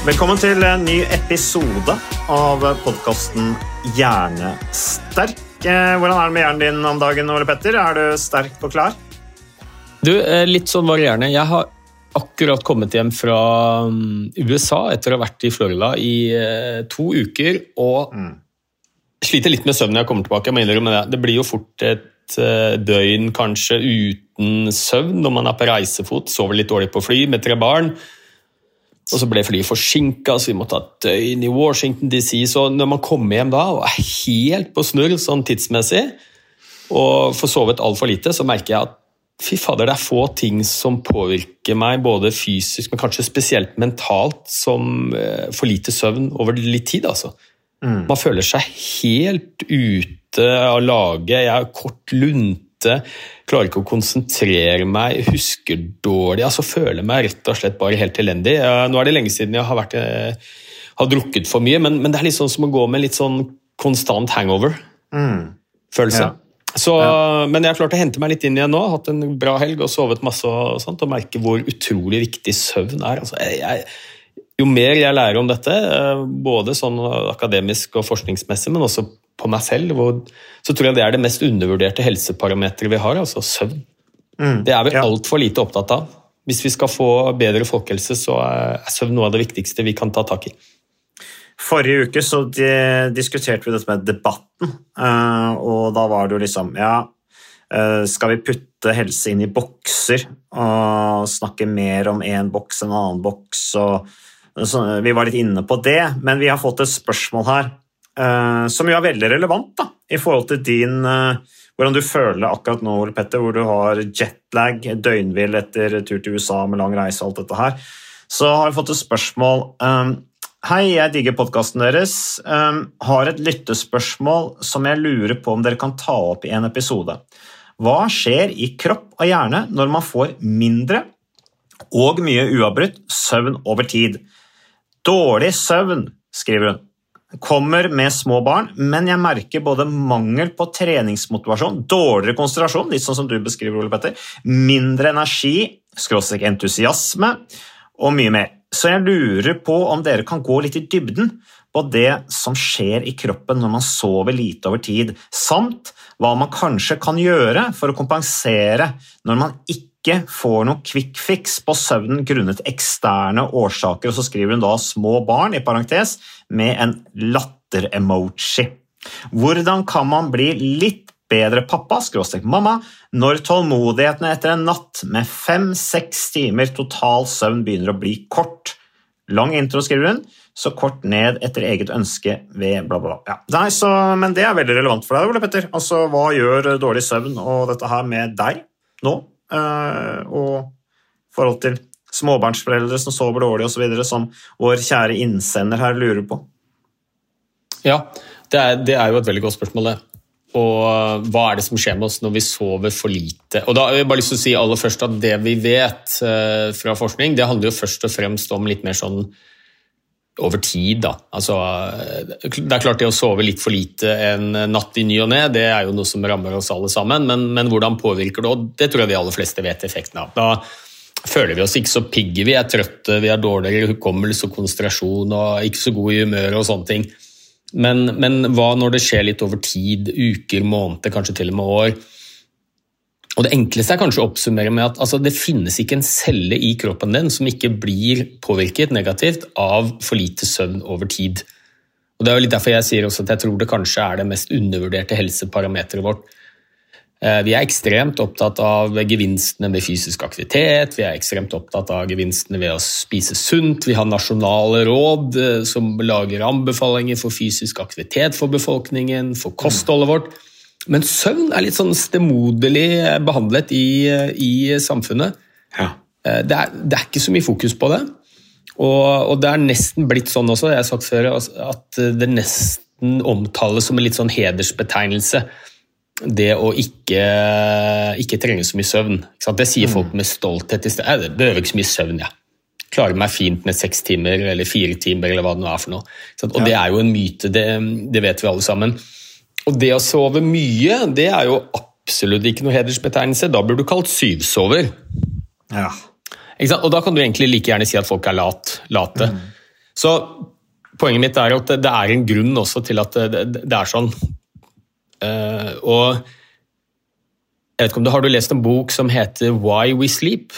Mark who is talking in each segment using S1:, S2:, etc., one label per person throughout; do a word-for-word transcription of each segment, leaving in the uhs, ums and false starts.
S1: Velkommen til en ny episode av podcasten Hjernesterk. Hvordan er det med hjernen din om dagen, Ole Petter? Er du sterk og klar?
S2: Du, litt sånn varierende. Jeg har akkurat kommet hjem fra U S A etter å ha vært i Florida i to uker, og mm. sliter litt med søvn når jeg kommer tilbake. Jeg må innrømme det. Det blir jo fort et døgn kanskje uten søvn når man er på reisefot, sover litt dårlig på fly med tre barn, og så ble flyet forsinket, så vi måtte ha et døgn i Washington D C, så når man kommer hjem da og er helt på snurr sånn tidsmessig, og får sovet alt for lite, så merker jeg at fy fader, det er få ting som påvirker meg, både fysisk, men kanskje spesielt mentalt, som for lite søvn over litt tid, altså. Mm. Man føler seg helt ute av laget, jeg er kort lunte, klarer ikke å konsentrere meg, husker dårlig, altså føler meg rett og slett bare helt elendig. Nå er det lenge siden jeg har, vært, har drukket for mye, men, men det er litt sånn som å gå med litt sånn konstant hangover-følelse. Mm. Ja. Så, ja. Men jeg har klart å hente meg litt inn igjen nå, hatt en bra helg og sovet masse og sånt, og merke hvor utrolig viktig søvn er. Altså, jeg, jeg, jo mer jeg lærer om dette, både sånn akademisk og forskningsmessig, men også på meg selv, hvor, så tror jeg det er det mest undervurderte helseparametret vi har, altså søvn. Mm, det er vi ja. alt for lite opptatt av. Hvis vi skal få bedre folkehelse, så er søvn noe av det viktigste vi kan ta tak i.
S1: Forrige uke så de, diskuterte vi dette med debatten, uh, og da var det jo liksom, ja, uh, skal vi putte helse inn i bokser, og snakke mer om en boks enn en annen boks, og så, vi var litt inne på det, men vi har fått et spørsmål her, Uh, som jo er veldig relevant da, i forhold til din, uh, hvordan du føler akkurat nå, Ole Petter, hvor du har jetlag, døgnvill etter tur til U S A med lang reise og alt dette her. Så har jeg fått et spørsmål. Um, Hei, jeg digger podcasten deres. Um, har et lyttespørsmål som jeg lurer på om dere kan ta opp i en episode. Hva skjer i kropp og hjerne når man får mindre og mye uavbrutt søvn over tid? Dårlig søvn, skriver hun. Kommer med små barn, men jeg merker både mangel på treningsmotivasjon, dårligere konsentrasjon, litt sånn som du beskriver, Ole Petter, mindre energi, skråstrek entusiasme, og mye mer. Så jeg lurer på om dere kan gå litt i dybden på det som skjer i kroppen når man sover lite over tid, samt hva man kanskje kan gjøre for å kompensere når man ikke får noe quick fix på søvnen grunnet eksterne årsaker, og så skriver hun da små barn i parentes med en latter-emoji. Hvordan kan man bli litt bedre pappa, skråstrek mamma, når tålmodigheten etter en natt med fem-seks timer total søvn begynner å bli kort? Lang intro, skriver hun, så kort ned etter eget ønske ved bla bla bla. Ja. Nei, så, men det er veldig relevant for deg, Ole Petter. Altså, hva gjør dårlig søvn og dette her med deg nå? Uh, og forhold til småbarnsforeldre som sover dårlig og så videre, som vår kjære innsender her lurer på.
S2: Ja, det er, det er jo et veldig godt spørsmål det. Og hva er det som skjer med oss når vi sover for lite? Og da har jeg bare lyst til å si aller først at det vi vet uh, fra forskning, det handler jo først og fremst om litt mer sånn over tid da. Altså, det er klart det å sove litt for lite en natt i ny og ned, det er jo noe som rammer oss alle sammen, men, men hvordan påvirker det? Og det tror jeg de aller fleste vet effekten av. Da føler vi oss ikke så pigge, vi er trøtte, vi har dårligere hukommelse og konsentrasjon, og ikke så god i humør og sånne ting. Men, men hva når det skjer litt over tid, uker, måneder, kanskje til og med år? Og det enkleste er kanskje å oppsummere med at altså, det finnes ikke en celle i kroppen din som ikke blir påvirket negativt av for lite søvn over tid. Og det er jo litt derfor jeg sier også at jeg tror det kanskje er det mest undervurderte helseparameteret vårt. Vi er ekstremt opptatt av gevinstene med fysisk aktivitet, vi er ekstremt opptatt av gevinstene ved å spise sunt, vi har nasjonale råd som lager anbefalinger for fysisk aktivitet for befolkningen, for kostholdet vårt. Men søvn er litt sånn stemoderlig behandlet i, i samfunnet. Ja. Det, er, det er ikke så mye fokus på det. Og, og det er nesten blitt sånn også, jeg har sagt før, at det nesten omtales som en litt sånn hedersbetegnelse. Det å ikke, ikke trenge så mye søvn. Det sier folk med stolthet i sted. Jeg behøver ikke så mye søvn, ja. Klarer meg fint med seks timer, eller fire timer, eller hva det nå er for noe. Og det er jo en myte, det, det vet vi alle sammen. Og det å sove mye, det er jo absolutt ikke noe hedersbetegnelse. Da blir du kalt syvsover.
S1: Ja.
S2: Ikke sant? Og da kan du egentlig like gjerne si at folk er lat, late. Mm. Så poenget mitt er at det er en grunn også til at det, det er sånn. Uh, og jeg vet ikke om du har du lest en bok som heter Why We Sleep?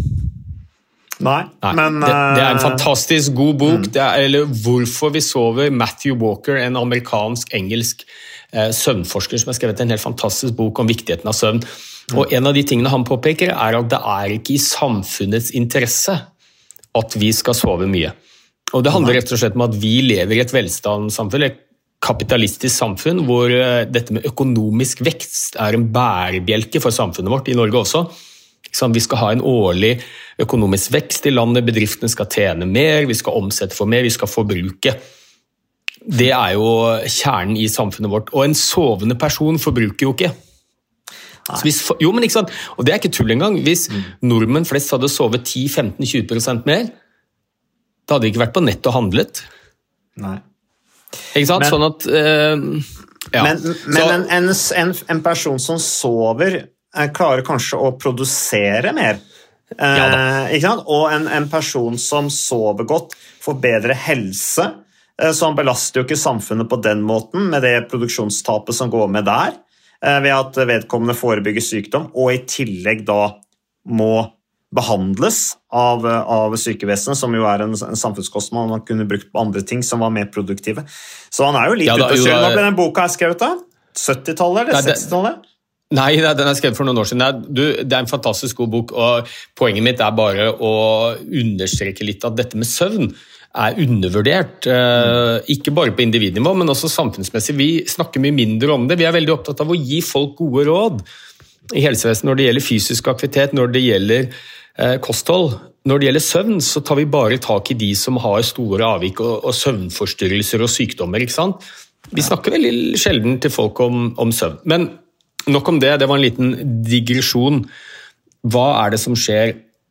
S1: Nei,
S2: Nei
S1: men...
S2: Det, det er en fantastisk god bok,
S1: mm.
S2: det er, eller Hvorfor vi sover, Matthew Walker, en amerikansk-engelsk eh, søvnforsker som har skrevet en helt fantastisk bok om viktigheten av søvn. Mm. Og en av de tingene han påpeker er at det er ikke i samfunnets interesse at vi skal sove mye. Og det handler rett og slett om at vi lever i et velstandssamfunn, et kapitalistisk samfunn, hvor eh, dette med økonomisk vekst er en bærebjelke for samfunnet vårt, i Norge også. Vi skal ha en årlig økonomisk vekst i landet, bedriftene skal tjene mer, vi skal omsette for mer, vi skal forbruke. Det er jo kjernen i samfunnet vårt, og en sovende person forbruker jo ikke. Så hvis, jo, men ikke sant? Og det er ikke tull engang. Hvis mm. nordmenn flest hadde sovet ti, femten, tjue prosent mer, da hadde de ikke vært på nett og handlet.
S1: Nei.
S2: Ikke sant? Men, sånn at... Uh, ja.
S1: Men, men Så, en, en, en person som sover... klarer kanskje å produsere mer,
S2: ja,
S1: eh, ikke sant? Og en, en person som sover godt får bedre helse, eh, så han belaster jo ikke samfunnet på den måten med det produksjonstapet som går med der, eh, ved at vedkommende forebygger sykdom, og i tillegg da må behandles av, av sykevesenet, som jo er en, en samfunnskostnad man kunne brukt på andre ting som var mer produktive. Så han er jo litt ja, ute å kjøre. Hva ble den boka her skrevet da? syttitallet eller sekstitallet?
S2: Nei, den er skrevet for noen år siden. Det er, det er en fantastisk god bok, og poenget mitt er bare å understreke litt at dette med søvn er undervurdert. Mm. Ikke bare på individnivå, men også samfunnsmessig. Vi snakker mye mindre om det. Vi er veldig opptatt av å gi folk gode råd i helsevesenet når det gjelder fysisk aktivitet, når det gjelder eh, kosthold. Når det gjelder søvn, så tar vi bare tak i de som har store avvik og, og søvnforstyrrelser og sykdommer, ikke sant? Vi snakker veldig sjelden til folk om, om søvn. Men nok om det, det var en liten digresjon. Hva er det som skjer?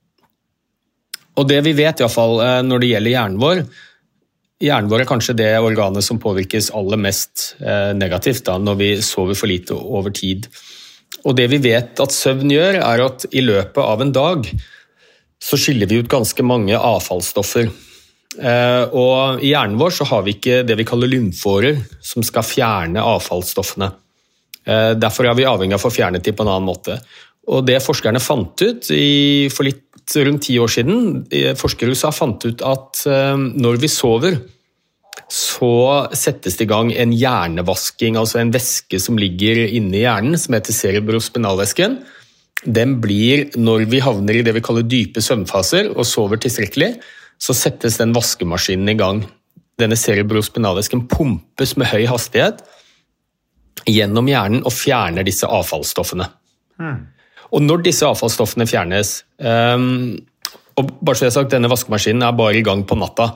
S2: Og det vi vet i hvert fall når det gjelder hjernen vår, hjernen vår er kanskje det organet som påvirkes aller mest negativt da, når vi sover for lite over tid. Og det vi vet at søvn gjør, er at i løpet av en dag så skiller vi ut ganske mange avfallsstoffer. Og i hjernen vår så har vi ikke det vi kaller lymfårer som skal fjerne avfallsstoffene. Derfor er vi avhengig av å få fjernet de på en annen måte. Og det forskerne fant ut i, for litt rundt ti år siden, forskere i U S A fant ut at når vi sover, så settes det i gang en hjernevasking, altså en væske som ligger inne i hjernen, som heter cerebrospinalvæsken. Den blir, når vi havner i det vi kaller dype søvnfaser og sover tilstrekkelig, så settes den vaskemaskinen i gang. Denne cerebrospinalvæsken pumpes med høy hastighet gjennom hjernen og fjerner disse avfallsstoffene. Mm. Og når disse avfallsstoffene fjernes, um, og bare så jeg har sagt, denne vaskemaskinen er bare i gang på natta,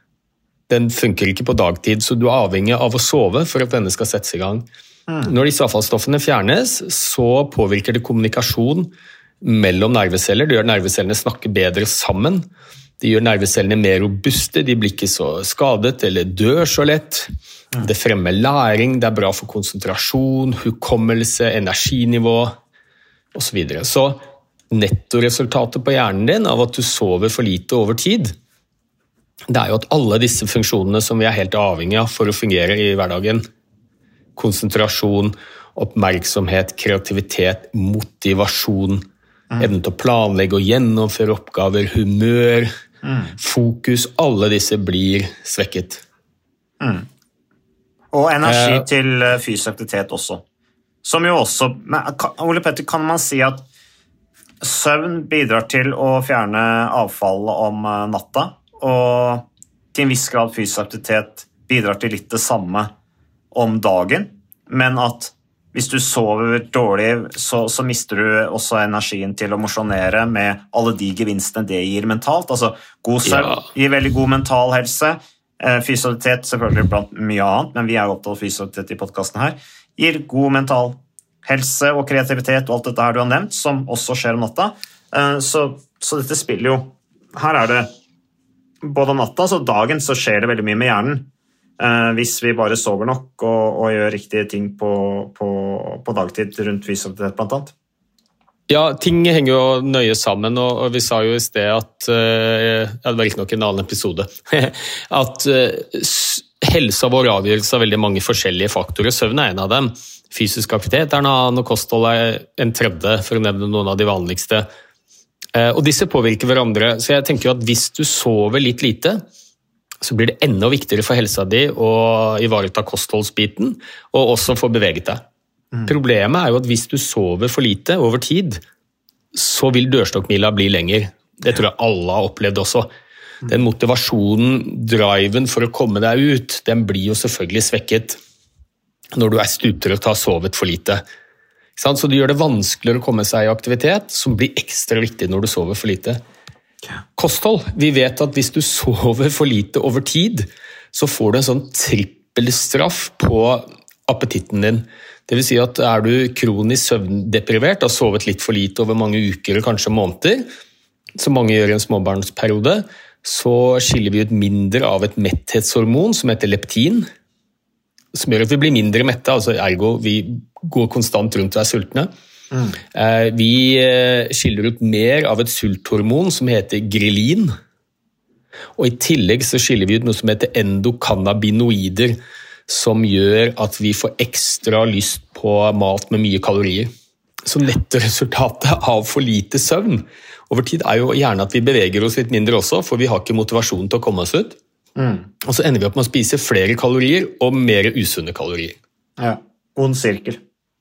S2: den funker ikke på dagtid, så du er avhengig av å sove for at denne skal settes i gang. Mm. Når disse avfallsstoffene fjernes, så påvirker det kommunikasjon mellom nerveceller, det gjør nervecellene snakke bedre sammen, det gjør nervecellene mer robuste, de blir ikke så skadet eller dør så lett. Det fremmer læring, det er bra for konsentrasjon, hukommelse, energinivå og så videre. Så nettoresultatet på hjernen din av at du sover for lite over tid, det er jo at alle disse funksjonene som vi er helt avhengig av for å fungere i hverdagen, konsentrasjon, oppmerksomhet, kreativitet, motivasjon, mm. evnen til å planlegge og gjennomføre oppgaver, humør, mm. fokus, alle disse blir svekket.
S1: Mm. Og energi eh, til fysisk aktivitet også. Som jo også, Ole Petter, kan man si at søvn bidrar til å fjerne avfall om natta, og til en viss grad fysisk aktivitet bidrar til litt det samme om dagen, men at hvis du sover dårlig, så, så mister du også energien til å mosjonere med alle de gevinstene det gir mentalt. Altså, god søvn ja. Gir veldig god mental helse, fysioterapeut selvfølgelig blant mye annet, men vi er jo opptatt av fysioterapeut i podcasten her, gir god mental helse og kreativitet og alt dette her du har nevnt, som også skjer om natta. Så, så dette spiller jo, her er det både om natta, så dagen så skjer det veldig mye med hjernen, hvis vi bare sover nok og, og gjør riktige ting på, på, på dagtid rundt fysioterapeut blant annet.
S2: Ja, ting henger jo nøye sammen, og vi sa jo i sted at, ja, det var ikke nok en annen episode, at helsa vår avgjøres av veldig mange forskjellige faktorer. Søvn er en av dem, fysisk aktivitet er en annen, og kosthold er en tredje, for å nevne noen av de vanligste. Og disse påvirker hverandre, så jeg tenker at hvis du sover litt lite, så blir det enda viktigere for helsa di å ivareta kostholdsbiten, og også få beveget deg. Mm. Problemet er jo at hvis du sover for lite over tid, så vil dørstokkmila bli lenger. Det tror jeg alle har opplevd også. Mm. Den motivasjonen, driven for å komme deg ut, den blir jo selvfølgelig svekket når du er stutrøtt og har sovet for lite. Så det gjør det vanskeligere å komme seg i aktivitet, som blir ekstra viktig når du sover for lite. Kosthold. Vi vet at hvis du sover for lite over tid, så får du en sånn trippelstraff på appetitten din. Det vil si at er du kronisk søvndeprivert, har sovet litt for lite over mange uker og kanskje måneder, som mange gjør i en småbarnsperiode, så skiller vi ut mindre av et metthetshormon som heter leptin, som gjør at vi blir mindre mette, altså ergo vi går konstant rundt og er sultne. Mm. Vi skiller ut mer av et sulthormon som heter grelin, og i tillegg så skiller vi ut noe som heter endokannabinoider, som gjør at vi får ekstra lyst på mat med mye kalorier. Så nettoresultatet av for lite søvn over tid er jo gjerne at vi beveger oss litt mindre også, for vi har ikke motivasjon til å komme oss ut. Mm. Og så ender vi opp med å spise flere kalorier og mer usunne kalorier.
S1: Ja, ond sirkel.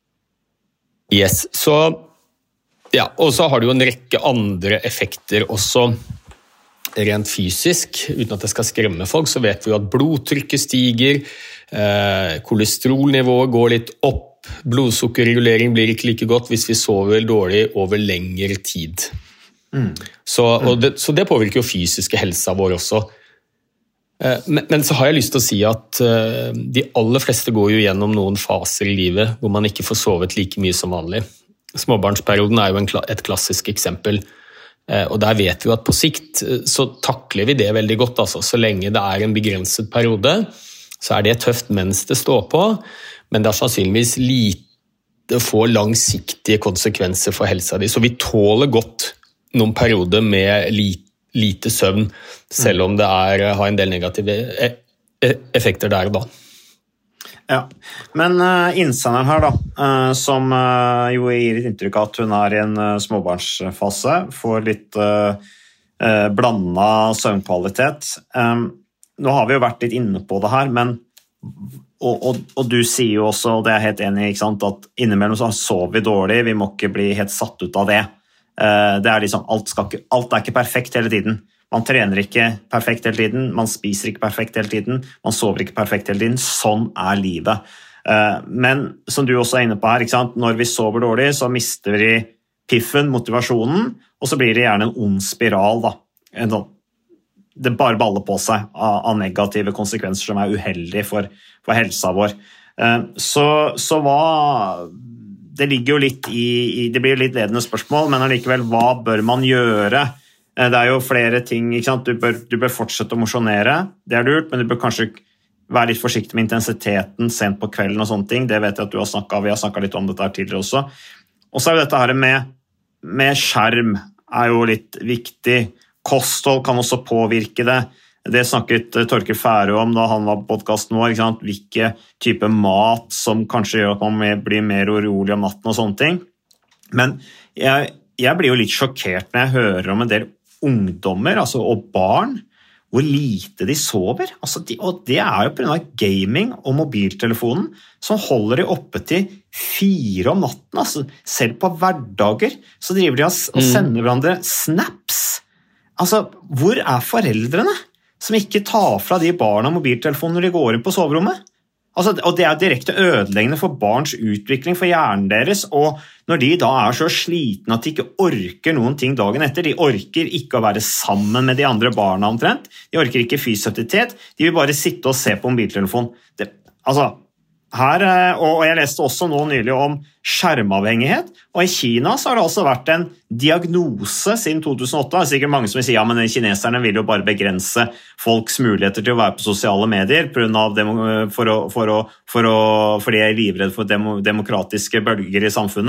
S2: Yes, så ja, og så har det jo en rekke andre effekter også rent fysisk, uten at det skal skremme folk, så vet vi jo at blodtrykket stiger, eh, kolesterolnivået går litt opp, blodsukkerregulering blir ikke like godt hvis vi sover dårlig over lengre tid. Mm. Så, og det, så det påvirker jo fysiske helsa vår også. Eh, men, men så har jeg lyst til å si at eh, de aller fleste går jo gjennom noen faser i livet hvor man ikke får sovet like mye som vanlig. Småbarnsperioden er jo en, et klassisk eksempel. Og der vet vi jo at på sikt så takler vi det veldig godt, altså. Så lenge det er en begrenset periode, så er det tøft mens det står på, men det er sannsynligvis lite få langsiktige konsekvenser for helsa di. Så vi tåler godt noen perioder med lite, lite søvn, selv om det er, har en del negative effekter der og da.
S1: Ja, men uh, innsenderen her da, uh, som uh, jo gir et inntrykk av at hun er i en uh, småbarnsfase, får litt uh, uh, blandet søvnkvalitet. Um, nå har vi jo vært litt inne på det her, men og, og, og du sier jo også, og det er jeg helt enig i, ikke sant, at innimellom så sover vi dårlig, vi må ikke bli helt satt ut av det. Uh, det er liksom, alt, skal ikke, alt er ikke perfekt hele tiden. Man trener ikke perfekt hele tiden, man spiser ikke perfekt hele tiden, man sover ikke perfekt hele tiden. Sånn er livet. Men som du også er inne på her, ikke sant? Når vi sover dårlig, så mister vi piffen, motivasjonen, og så blir det gjerne en ond spiral. Da. Det bare baller på seg av negative konsekvenser som er uheldige for, for helsa vår. Så, så hva... Det ligger jo litt i, det blir jo litt ledende spørsmål, men allikevel, hva bør man gjøre? Det er jo flere ting, ikke sant? Du bør, du bør fortsette å mosjonere, det er lurt, men du bør kanskje være litt forsiktig med intensiteten sent på kvelden og sånne ting. Det vet jeg at du har snakket, vi har snakket litt om dette her tidligere også. Og så er jo dette her med, med skjerm er jo litt viktig. Kosthold kan også påvirke det. Det snakket Torkel Færø om da han var på podcasten vår, ikke sant? Hvilke type mat som kanskje gjør at man blir mer urolig om natten og sånne ting. Men jeg, jeg blir jo litt sjokkert når jeg hører om en del ungdommer altså, og barn, hvor lite de sover. Altså, de, og det er jo på grunn av gaming og mobiltelefonen som holder de oppe til fire om natten. Altså, selv på hverdager så driver de og sender hverandre snaps. Altså, hvor er foreldrene som ikke tar fra de barna mobiltelefonen når de går inn på soverommet? Altså, og det er direkte ødeleggende for barns utvikling, for hjernen deres, og når de da er så slitne at de ikke orker noen ting dagen etter, de orker ikke å være sammen med de andre barna omtrent, de orker ikke fysisk aktivitet, de vil bare sitte og se på mobiltelefon. Det, altså, her, og jeg leste også nå nylig om skjermavhengighet, og i Kina så har det altså vært en diagnose siden to tusen og åtte. Det er sikkert mange som vil si, ja, men kineserne vil jo bare begrense folks muligheter til å være på sosiale medier på grunn av demo, for å, for å, for å, fordi jeg er livredd for dem, demokratiske bølger i samfunnet.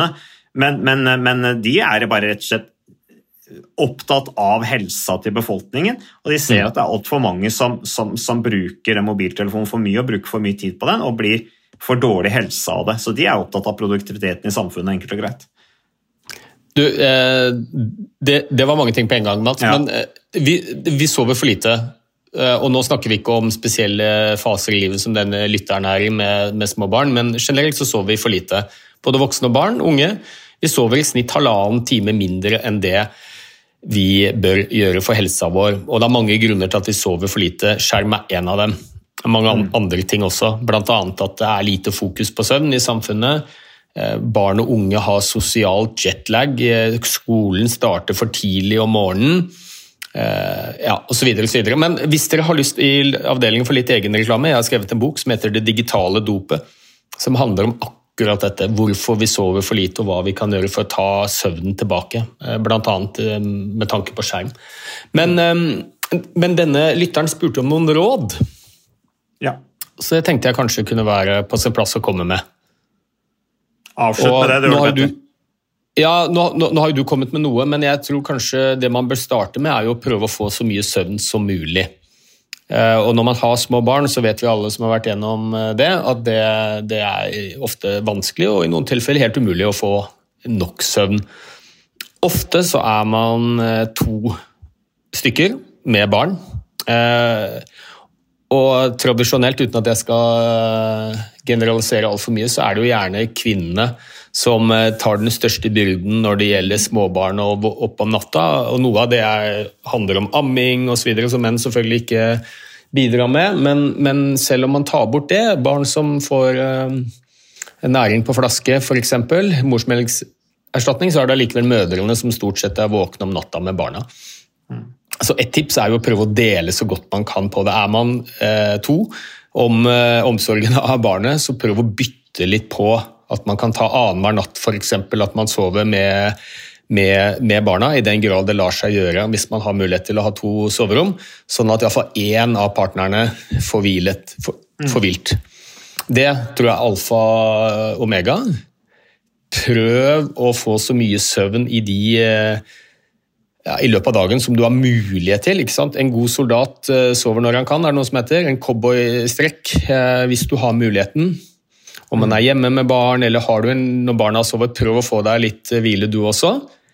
S1: Men, men, men de er bare rett og slett opptatt av helsa til befolkningen, og de ser at det er alt for mange som, som, som bruker en mobiltelefon for mye og bruker for mye tid på den, og blir for dårlig helse av det. Så de er opptatt av produktiviteten i samfunnet, enkelt og greit.
S2: Du, eh, det, det var mange ting på en gang, Mats, ja. Men eh, vi, vi sover for lite, eh, og nå snakker vi ikke om spesielle faser i livet som denne lytteren er i med, med små barn, men generelt så sover vi for lite. Både voksne og barn, unge, vi sover i snitt halvannen time mindre enn det vi bør gjøre for helsa vår, og det er mange grunner til at vi sover for lite. Skjerm er en av dem. Mange andre ting også, blant annet at det er lite fokus på søvn i samfunnet. Barn og unge har sosialt jetlag, skolen starter for tidlig om morgenen, ja, og så videre, og så videre. Men hvis dere har lyst i avdelingen for litt egen reklame, jeg har skrevet en bok som heter Det digitale dopet, som handler om akkurat akkurat dette, hvorfor vi sover for lite og hva vi kan gjøre for å ta søvnen tilbake, blant annet med tanke på skjerm. Men, men denne lytteren spurte om noen råd,
S1: ja.
S2: Så jeg tenkte jeg kanskje kunne være på sin plass å komme med.
S1: Avslutt med det, det gjør det.
S2: Ja, nå, nå, nå har jo du kommet med noe, men jeg tror kanskje det man bør starte med er jo å prøve å få så mye søvn som mulig. Og når man har små barn, så vet vi alle som har vært gjennom det, at det, det er ofte vanskelig og i noen tilfeller helt umulig å få nok søvn. Ofte så er man to stykker med barn, og tradisjonelt, uten at jeg skal generalisere alt for mye, så er det jo gjerne kvinnene som tar den største byrden når det gjelder småbarn og opp om natta, og noe av det er, handler om amming og så videre, som menn selvfølgelig ikke bidrar med, men, men selv om man tar bort det, barn som får uh, næring på flaske, for eksempel, morsmelkserstatning, så er det likevel mødrene som stort sett er våkne om natta med barna. Mm. Så et tips er jo å prøve å dele så godt man kan på det. Er man uh, to om uh, omsorgen av barnet, så prøv å bytte litt på at man kan ta annenhver natt, for eksempel at man sover med, med, med barna, i den grad det lar seg gjøre hvis man har mulighet til å ha to soverom, sånn at i hvert fall en av partnerne får hvilet, får, får hvilt. Det tror jeg er alfa og omega. Prøv å få så mye søvn i de ja, i løpet av dagen som du har mulighet til, ikke sant? En god soldat sover når han kan, er det noe som heter, en cowboystrekk, hvis du har muligheten. Om man er hjemme med barn, eller har du en, når barna har sovet, prøv å få deg litt hvile du også.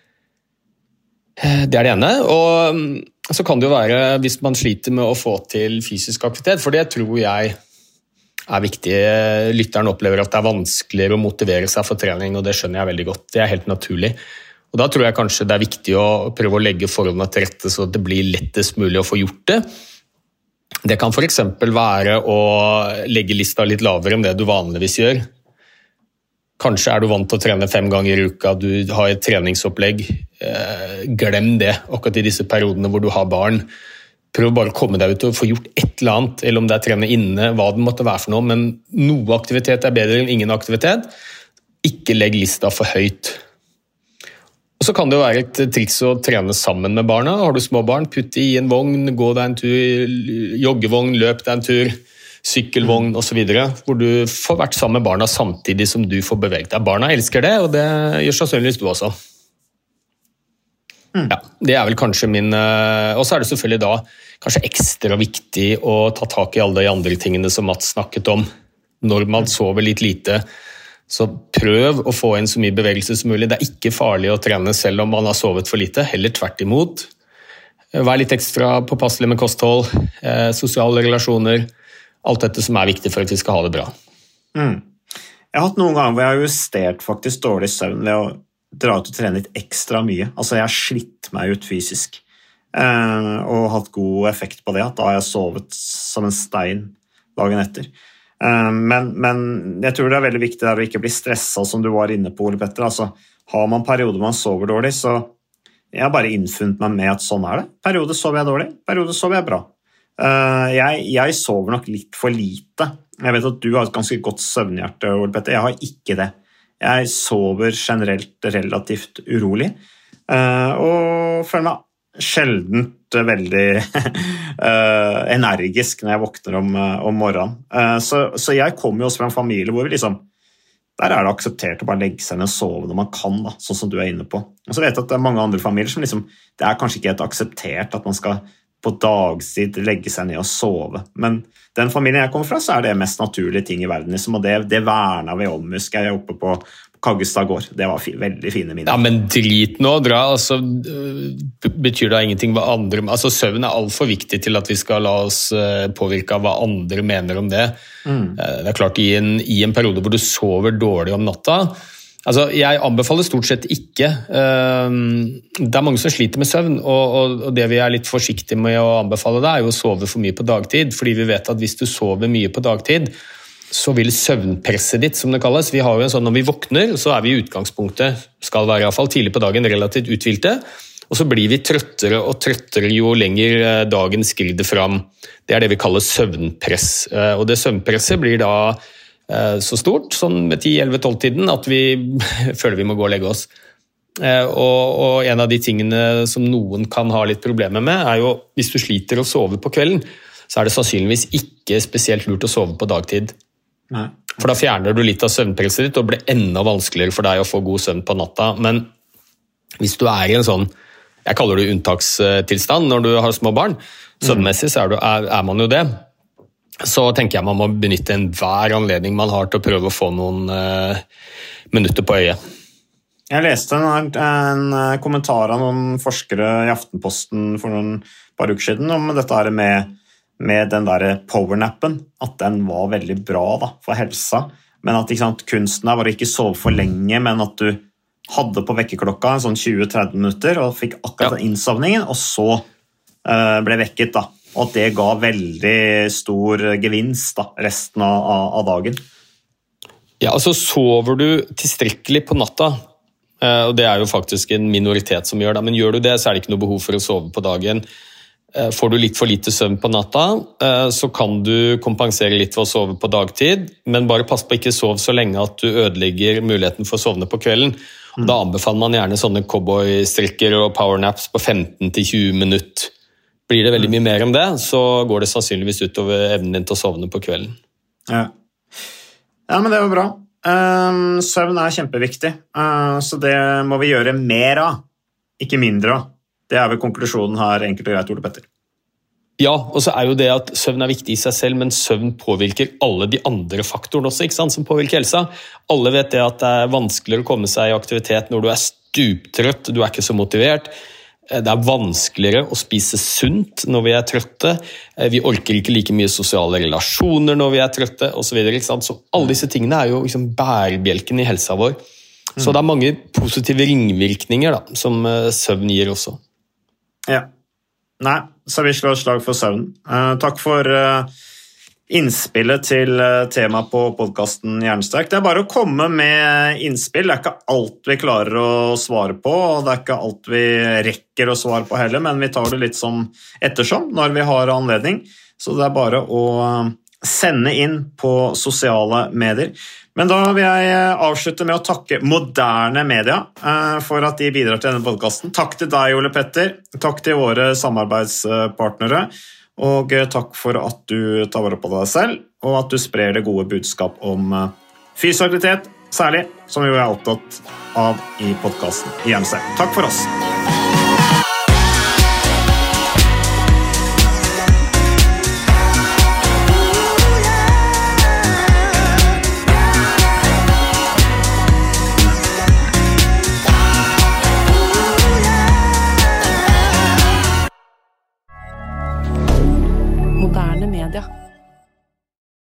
S2: Det er det ene. Og så kan det jo være, hvis man sliter med å få til fysisk aktivitet, for det tror jeg er viktig. Lytteren opplever at det er vanskeligere å motivere seg for trening, og det skjønner jeg veldig godt. Det er helt naturlig. Og da tror jeg kanskje det er viktig å prøve å legge forholdene til rette, så det blir lettest mulig å få gjort det. Det kan for eksempel være å legge lista litt lavere enn det du vanligvis gjør. Kanskje er du vant til å trene fem ganger i uka, du har et treningsopplegg. Eh, glem det, akkurat i disse periodene hvor du har barn. Prøv bare å komme deg ut og få gjort et eller annet, eller om det er trene inne, hva det måtte være for noe, men noe aktivitet er bedre enn ingen aktivitet. Ikke legg lista for høyt. Og så kan det jo være et triks å trene sammen med barna. Har du små barn, putt i en vogn, gå deg en tur, joggevogn, løp deg en tur, sykkelvogn og så videre, hvor du får vært sammen med barna samtidig som du får beveget deg. Barna elsker det, og det gjør sannsynligvis du også. Mm. Ja, det er vel kanskje min... Og så er det selvfølgelig da kanskje ekstra viktig å ta tak i alle de andre tingene som Mats snakket om. Når man sover litt lite, så prøv å få inn så mye bevegelse som mulig. Det er ikke farlig å trene selv om man har sovet for lite, heller tvert imot. Vær litt ekstra påpasselig med kosthold, eh, sosiale relasjoner, alt dette som er viktig for at vi skal ha det bra.
S1: Mm. Jeg har hatt noen ganger hvor jeg har justert faktisk dårlig søvn ved å dra ut og trene litt ekstra mye. Altså jeg har slitt meg ut fysisk, eh, og hatt god effekt på det, at da har jeg sovet som en stein dagen etter. Men, men jeg tror det er veldig viktig der å ikke bli stresset, som du var inne på, Ole Petter. Altså, har man perioder man sover dårlig, så jeg har bare innfunnet meg med at sånn er det. Periode sover jeg dårlig, periode sover jeg bra. Jeg, jeg sover nok litt for lite. Jeg vet at du har et ganske godt søvnhjerte, Ole Petter. Jeg har ikke det. Jeg sover generelt relativt urolig, og føler meg sjeldent veldig uh, energisk når jeg våkner om, uh, om morgenen. Uh, så, så jeg kommer jo også fra en familie hvor vi liksom der er det akseptert å bare legge seg ned og sove når man kan, da, sånn som du er inne på. Og så vet jeg at det er mange andre familier som liksom, det er kanskje ikke helt akseptert at man skal på dagstid legge seg ned og sove. Men den familien jeg kommer fra, så er det mest naturlige ting i verden, liksom, og det, det verner vi om, husker jeg oppe på Kaggestad gård. Det var fi, veldig fine minner.
S2: Ja, men drit nå, dra, altså, betyr det ingenting hva andre, altså søvn er alt for viktig til at vi skal la oss påvirke av hva andre mener om det. Mm. Det er klart, i en, i en periode hvor du sover dårlig om natta, altså jeg anbefaler stort sett ikke, det er mange som sliter med søvn, og, og det vi er litt forsiktige med å anbefale det er jo å sove for mye på dagtid, fordi vi vet at hvis du sover mye på dagtid, så vil søvnpresset ditt, som det kalles, vi har jo en sånn, når vi våkner, så er vi i utgangspunktet, skal være i hvert fall tidlig på dagen, relativt uthvilte, og så blir vi trøttere og trøttere jo lenger dagen skrider fram. Det er det vi kaller søvnpress, og det søvnpresset blir da så stort, sånn med ti elleve tolv tiden, at vi føler vi må gå og legge oss. Og, og en av de tingene som noen kan ha litt problemer med, er jo, hvis du sliter å sove på kvelden, så er det sannsynligvis ikke spesielt lurt å sove på dagtid. Nei. For da fjerner du litt av søvnpresset ditt, og det blir enda vanskeligere for deg å få god søvn på natta. Men hvis du er i en sånn, jeg kaller det unntakstilstand når du har små barn, søvnmessig så er, du, er, er man jo det, så tenker jeg man må benytte enhver anledning man har til å prøve å få noen uh, minutter på øyet.
S1: Jeg leste en, en kommentar av noen forskere i Aftenposten for noen par uker siden om dette her med med den der powernappen, at den var veldig bra da, for helsa, men at ikke sant, kunsten var å ikke sove for lenge, men at du hadde på vekkerklokka en sånn tjue til tretti minutter, og fikk akkurat den innsovningen, og så uh, ble vekket da, og at det ga veldig stor gevinst da, resten av, av dagen.
S2: Ja, altså sover du tilstrekkelig på natta, uh, og det er jo faktisk en minoritet som gjør det, men gjør du det, så er det ikke noe behov for å sove på dagen. Får du litt for lite søvn på natta, så kan du kompensere litt for å sove på dagtid, men bare pass på ikke sove så lenge at du ødelegger muligheten for å sovne på kvelden. Mm. Da anbefaler man gjerne sånne cowboy-strikker og powernaps på femten til tjue minutter. Blir det veldig mye mer om det, så går det sannsynligvis utover evnen din til å sovne på kvelden.
S1: Ja, ja men det var bra. Um, søvn er kjempeviktig, uh, så det må vi gjøre mer av, ikke mindre av. Det er vel konklusjonen her, enkelt og greit, Ole Petter.
S2: Ja, og så er jo det at søvn er viktig i seg selv, men søvn påvirker alle de andre faktorene også, ikke sant, som påvirker helsa. Alle vet det at det er vanskeligere å komme seg i aktivitet når du er stuptrøtt, du er ikke så motivert. Det er vanskeligere å spise sunt når vi er trøtte. Vi orker ikke like mye sosiale relasjoner når vi er trøtte, og så videre, ikke sant. Så alle disse tingene er jo liksom bærebjelken i helsa vår. Så det er mange positive ringvirkninger da, som søvn gir også.
S1: Ja. Nei, så vi slår et slag for søvn. Uh, takk for uh, innspillet til uh, tema på podcasten Hjernesterk. Det er bare å komme med innspill. Det er ikke alt vi klarer å svare på, og det er ikke alt vi rekker å svare på heller, men vi tar det litt som ettersom når vi har anledning. Så det er bare å uh, sende inn på sosiale medier. Men da vil jeg avslutte med å takke Moderne Media for at de bidrar til denne podcasten. Takk til deg, Ole Petter. Takk til våre samarbeidspartnere. Og takk for at du tar vare på deg selv, og at du sprer det gode budskap om fysisk aktivitet, særlig, som vi er opptatt av i podcasten Hjernesterk. Takk for oss.
S3: Moderne Media.